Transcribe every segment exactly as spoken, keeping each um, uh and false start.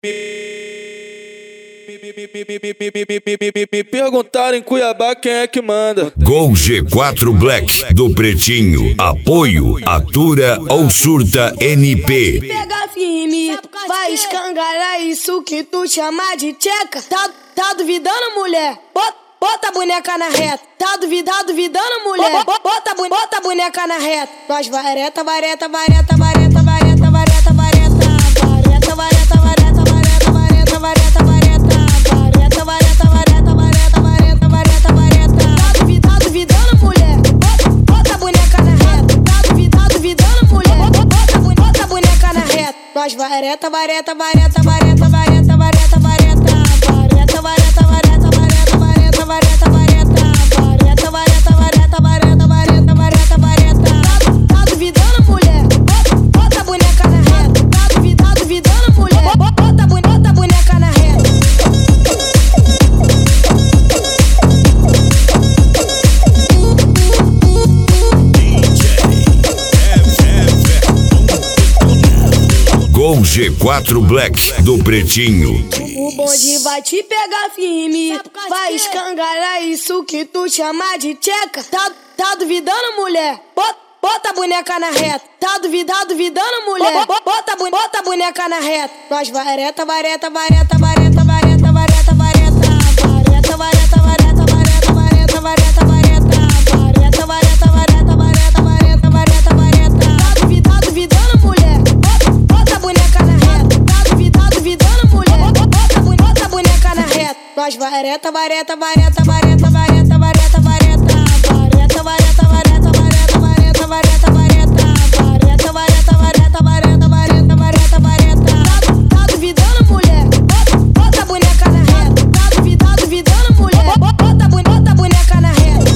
Me perguntaram em Cuiabá quem é que manda. Gol G quatro Black do Pretinho. Apoio, atura ou surta N P. Pega firme, vai escangalhar isso que tu chama de tcheca. Tá, tá duvidando, mulher? Bota, bota a boneca na reta. Tá duvidando, duvidando, mulher? Bota, bota a boneca na reta. Nós vareta, vareta, vareta, vareta, vareta, vareta, vareta. Vareta, vareta, vareta, vareta, vareta, vareta, vareta. Vareta, vareta, vareta, vareta, vareta, vareta, vareta. Tá duvidando, duvidando, mulher? Bota a boneca na reta. Tá duvidando, duvidando, mulher? Bota, bota a boneca na reta. Nós vareta, vareta, vareta, vareta, vareta, vareta, vareta. Vareta, vareta, vareta, vareta, vareta, vareta, vareta. Vareta, vareta, vareta, vareta, vareta, vareta, vareta. Tá duvidando, mulher? Bota a boneca na reta. Tá duvidando, duvidando, mulher? Bota, bota a boneca na reta. Gol G quatro Black do Pretinho. O bonde vai te pegar firme, vai escangalhar isso que tu chama de tcheca. Tá, tá duvidando, mulher? Bota, bota a boneca na reta. Tá duvidando, duvidando, mulher? Bota, bota a boneca na reta. Nós vareta, vareta, vareta, vareta, vareta, vareta, vareta. Vareta, vareta, vareta, vareta, vareta, vareta, vareta. Vareta, vareta, vareta, vareta, vareta, vareta, vareta. Tá duvidando, duvidando, mulher? Bota a boneca na reta. Tá duvidando, duvidando, mulher? Bota, bota a boneca na reta. Nós vareta, vareta, vareta, vareta, vareta, vareta, vareta. Vareta, vareta, vareta, vareta, vareta, vareta, vareta. Vareta, vareta, vareta, vareta, vareta, vareta, vareta. Tá, tá duvidando, mulher? Bota a boneca na reta. Tá duvidando, duvidando, mulher? Bota, bota a boneca na reta.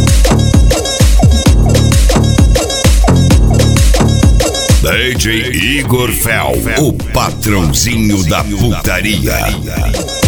D J Igor Fel, o patrãozinho da putaria.